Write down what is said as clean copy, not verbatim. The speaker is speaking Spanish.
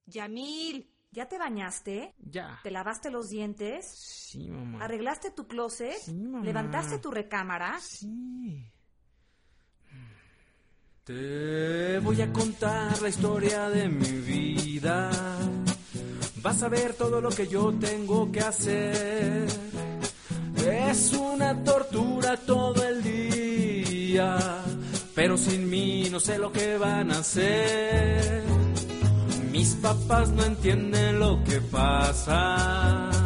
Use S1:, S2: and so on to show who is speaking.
S1: Yamil, ¿ya te bañaste?
S2: Ya.
S1: ¿Te lavaste los dientes?
S2: Sí, mamá.
S1: ¿Arreglaste tu closet?
S2: Sí, mamá.
S1: ¿Levantaste tu recámara?
S2: Sí.
S3: Te voy a contar la historia de mi vida. Vas a ver todo lo que yo tengo que hacer. Es una tortura todo el día, pero sin mí no sé lo que van a hacer. Mis papás no entienden lo que pasa.